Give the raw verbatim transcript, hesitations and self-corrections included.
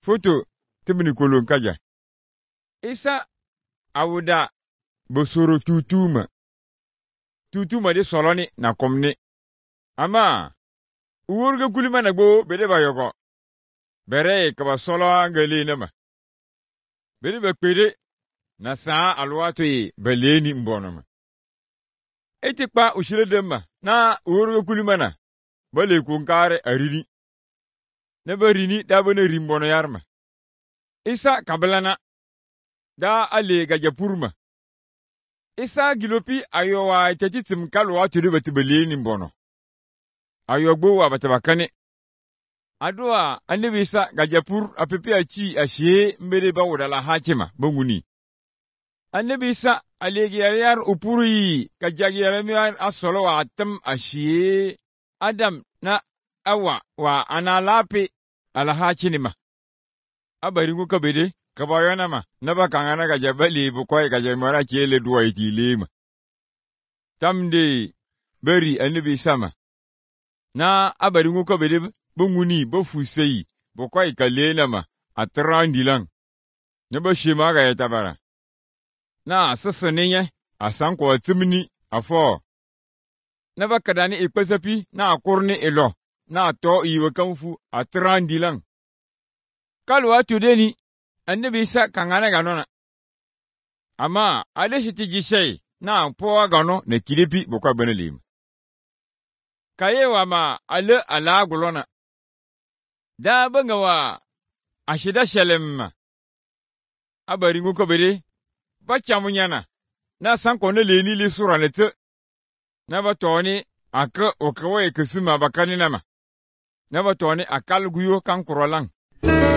Foto tibni kolon kaja. Isa awuda bosoro tutuma. Tutuma de soloni na komni. Ama uwurga kulima na gbo bede ba yoko. Bere kaba solo ngali nama. Bede ba pede na saa alwatu yi baleni mbonoma. Eti pa ushire demma na uwurga kulima na bale kunkare arini. Na barini da bana rimbono yarma. Isa kabalana da ale gajapurma. Isa gilopi ayowa tetitim kalwa tudu batibeleni mbono. Ayogbo wa batabakane. Adwa annabi Isa gajapur apepe achi ashie mbere ba wudala hachima bonguni. Annabi Isa alegiyar upuri kajagiyar asolo wa atam ashie Adam na awa wa analape alhachinima. Abaringu kabede kabayana ma naba kangana gajabali bukoy gajamara kiele duwa ikilema. Tamde beri annabi sama. Na abaringu kabede bunguni bofusei bukoy kalena ma atrandilang. Naba shima ga yatabara. Na sasaninya asanko atimni afo. Naba kadani ikpasapi na akurni ilo. Na to iwe kamfu atrandilang. Kalwa tudeni annabi Isa kangana ganona. Ama adeshiti jishai na poa gano na kilepi bokwa benelim. Kayewa ma ale ala gulona. Da bangawa ashida shalem. Abaringu kabere bacha munyana. Na sanko ne leni li suranete. Na batoni aka okawe kusuma bakani nama. Na batoni akal guyo kankurolang.